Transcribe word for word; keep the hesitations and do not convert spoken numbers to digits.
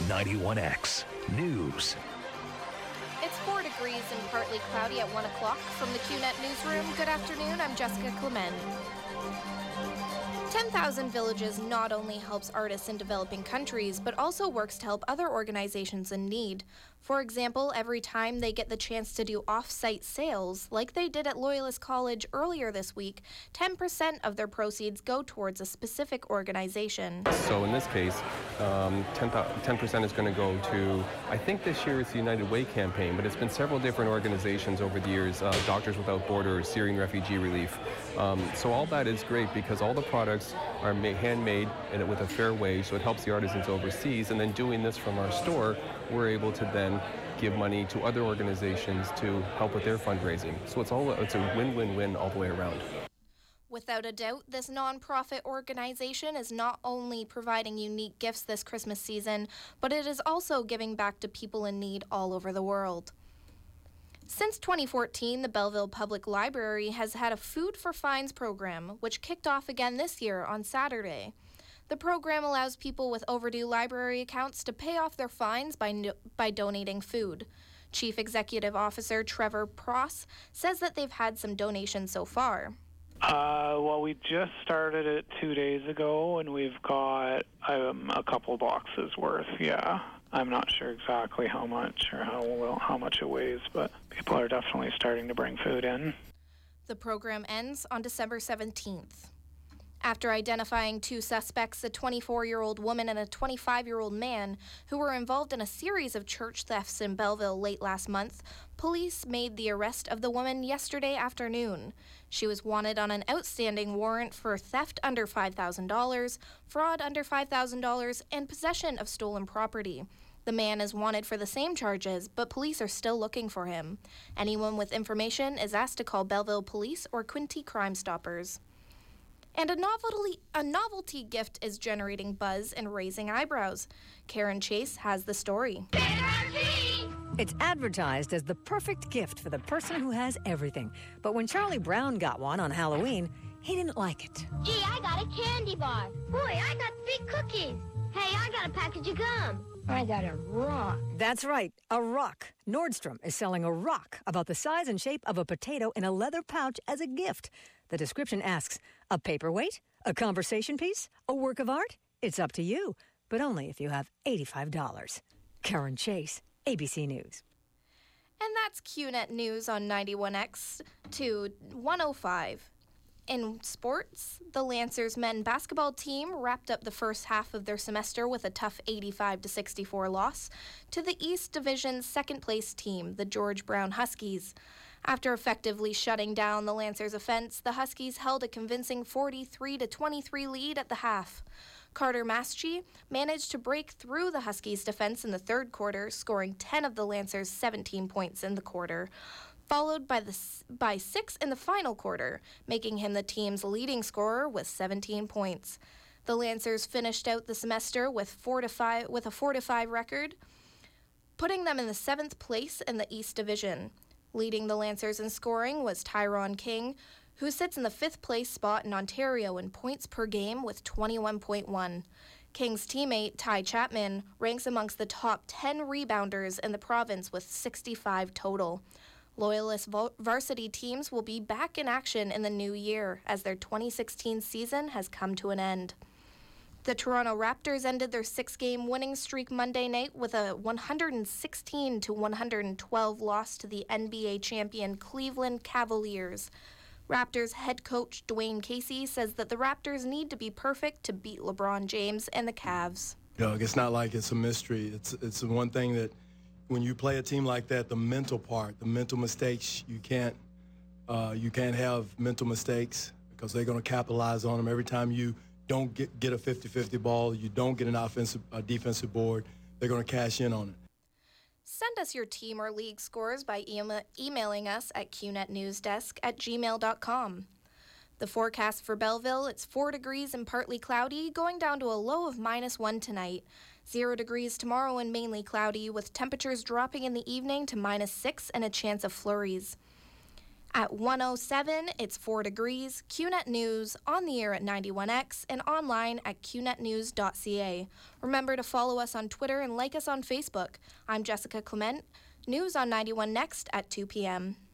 ninety-one X News. It's four degrees and partly cloudy at one o'clock. From the Q Net Newsroom, good afternoon, I'm Jessica Clement. ten thousand Villages not only helps artists in developing countries, but also works to help other organizations in need. For example, every time they get the chance to do off-site sales, like they did at Loyalist College earlier this week, ten percent of their proceeds go towards a specific organization. So in this case, um, ten percent is going to go to, I think this year it's the United Way campaign, but it's been several different organizations over the years, uh, Doctors Without Borders, Syrian Refugee Relief. Um, so all that is great because all the products are ma- handmade and with a fair wage, so it helps the artisans overseas. And then doing this from our store, we're able to then give money to other organizations to help with their fundraising. So it's all it's a win-win-win all the way around. Without a doubt, this nonprofit organization is not only providing unique gifts this Christmas season, but it is also giving back to people in need all over the world. Since twenty fourteen, the Belleville Public Library has had a Food for Fines program, which kicked off again this year on Saturday. The program allows people with overdue library accounts to pay off their fines by no- by donating food. Chief Executive Officer Trevor Pross says that they've had some donations so far. Uh, well, we just started it two days ago, and we've got um, a couple boxes worth, yeah. I'm not sure exactly how much or how well, how much it weighs, but people are definitely starting to bring food in. The program ends on December seventeenth. After identifying two suspects, a twenty-four-year-old woman and a twenty-five-year-old man, who were involved in a series of church thefts in Belleville late last month, police made the arrest of the woman yesterday afternoon. She was wanted on an outstanding warrant for theft under five thousand dollars, fraud under five thousand dollars, and possession of stolen property. The man is wanted for the same charges, but police are still looking for him. Anyone with information is asked to call Belleville Police or Quinte Crime Stoppers. And a novelty, a novelty gift is generating buzz and raising eyebrows. Karen Chase has the story. It's advertised as the perfect gift for the person who has everything. But when Charlie Brown got one on Halloween, he didn't like it. Gee, I got a candy bar. Boy, I got three cookies. Hey, I got a package of gum. I got a rock. That's right, a rock. Nordstrom is selling a rock about the size and shape of a potato in a leather pouch as a gift. The description asks, a paperweight? A conversation piece? A work of art? It's up to you, but only if you have eighty-five dollars. Karen Chase, A B C News. And that's Q Net News on ninety-one X to one oh five. In sports, the Lancers men basketball team wrapped up the first half of their semester with a tough eighty-five to sixty-four loss to the East Division's second-place team, the George Brown Huskies. After effectively shutting down the Lancers' offense, the Huskies held a convincing forty-three to twenty-three lead at the half. Carter Maschke managed to break through the Huskies' defense in the third quarter, scoring ten of the Lancers' seventeen points in the quarter, followed by the by six in the final quarter, making him the team's leading scorer with seventeen points. The Lancers finished out the semester with four to five with a four to five record, putting them in the seventh place in the East Division. Leading the Lancers in scoring was Tyrone King, who sits in the fifth place spot in Ontario in points per game with twenty-one point one. King's teammate, Ty Chapman, ranks amongst the top ten rebounders in the province with sixty-five total. Loyalist varsity teams will be back in action in the new year as their twenty sixteen season has come to an end. The Toronto Raptors ended their six-game winning streak Monday night with a one hundred sixteen to one hundred twelve loss to the N B A champion Cleveland Cavaliers. Raptors head coach Dwayne Casey says that the Raptors need to be perfect to beat LeBron James and the Cavs. Doug, it's not like it's a mystery. It's it's the one thing that when you play a team like that, the mental part, the mental mistakes, you can't uh, you can't have mental mistakes because they're going to capitalize on them every time you don't get, get a fifty-fifty ball, you don't get an offensive, a defensive board, they're going to cash in on it. Send us your team or league scores by ema- emailing us at q net news desk at gmail dot com. The forecast for Belleville, it's four degrees and partly cloudy, going down to a low of minus one tonight. Zero degrees tomorrow and mainly cloudy, with temperatures dropping in the evening to minus six and a chance of flurries. At one oh seven, it's four degrees. Q net News on the air at ninety-one X and online at q net news dot c a. Remember to follow us on Twitter and like us on Facebook. I'm Jessica Clement. News on ninety-one Next at two p.m.